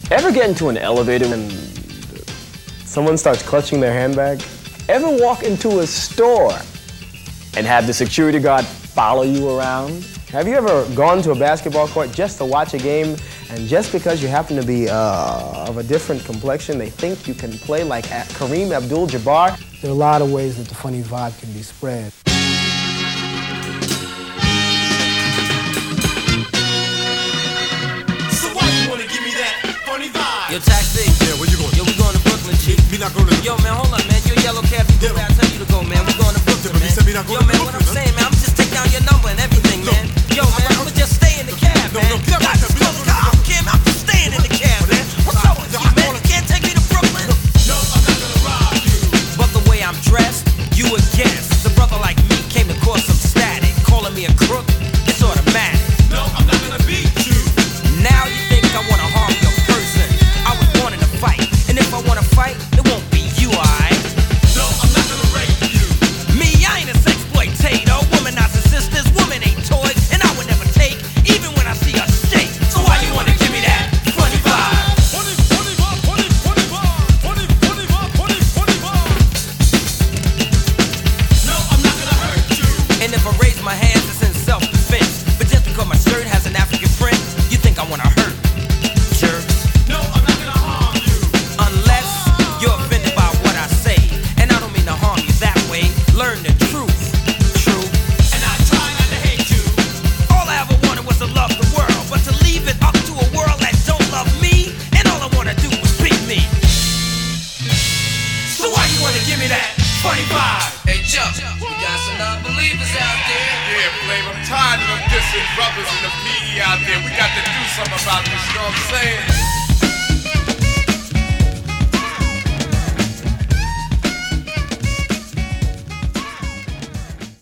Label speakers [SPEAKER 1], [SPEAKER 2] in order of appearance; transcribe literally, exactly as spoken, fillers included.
[SPEAKER 1] Ever get into an elevator and someone starts clutching their handbag? Ever walk into a store and have the security guard follow you around? Have you ever gone to a basketball court just to watch a game, and just because you happen to be uh, of a different complexion, they think you can play like Kareem Abdul-Jabbar?
[SPEAKER 2] There are a lot of ways that the funny vibe can be spread.
[SPEAKER 3] So why you wanna give me that funny vibe?
[SPEAKER 4] Yo, Taxi.
[SPEAKER 3] Yeah, where you going?
[SPEAKER 4] Yo, we going to Brooklyn, G.
[SPEAKER 3] Me not going to...
[SPEAKER 4] Yo, man, hold up, man. You a yellow cab. You
[SPEAKER 3] Yeah.
[SPEAKER 4] I tell you to go, man. We going to Brooklyn,
[SPEAKER 3] Yeah, but
[SPEAKER 4] man.
[SPEAKER 3] he said me not going
[SPEAKER 4] Yo,
[SPEAKER 3] to
[SPEAKER 4] man, what I'm
[SPEAKER 3] Brooklyn,
[SPEAKER 4] saying, man, I'm just take down your number and everything,
[SPEAKER 3] No.
[SPEAKER 4] man. Yo, man, I'ma just stay in the cab,
[SPEAKER 3] No,
[SPEAKER 4] man.
[SPEAKER 3] no, get out
[SPEAKER 4] God,
[SPEAKER 3] of here.
[SPEAKER 4] just call the car. I don't care, man. I'm just staying in the cab, man. What's up with you, man? You can't take me to Brooklyn?
[SPEAKER 3] No, I'm not gonna rob you.
[SPEAKER 4] But the way I'm dressed, you would guess. The brother like me came to cause some static. Calling me a crook, it's automatic.
[SPEAKER 3] No, I'm not gonna beat you.
[SPEAKER 4] Now you think I wanna harm your person. I was born in a fight. And if I wanna fight, it won't be you, alright?
[SPEAKER 3] No, I'm not gonna rape you.
[SPEAKER 4] Me, I ain't a sexploitator. Womanizer sisters, women ain't toys. And I would never take, even when I see a shake. So why you wanna give me that funny vibe?
[SPEAKER 3] Funny, funny vibe, funny, funny vibe. Funny, funny vibe, funny, funny vibe. No, I'm not gonna hurt you.
[SPEAKER 4] And if I raise my hands, it's in self-defense. But just because my shirt has an African print, you think I wanna hurt? Jerk.
[SPEAKER 3] No, I'm not gonna harm you.
[SPEAKER 4] Unless you're offended by what I say. And I don't mean to harm you that way. Learn the truth. True.
[SPEAKER 3] And I try not to hate you.
[SPEAKER 4] All I ever wanted was to love the world. But to leave it up to a world that don't love me, and all I wanna do was beat me.
[SPEAKER 3] So why you wanna give me that funny vibe?
[SPEAKER 4] Hey Chuck, we got some non-believers out there.
[SPEAKER 5] Yeah, Flav, I'm tired of them dissing brothers in the P E out there. We got to do something about this, you know what I'm saying?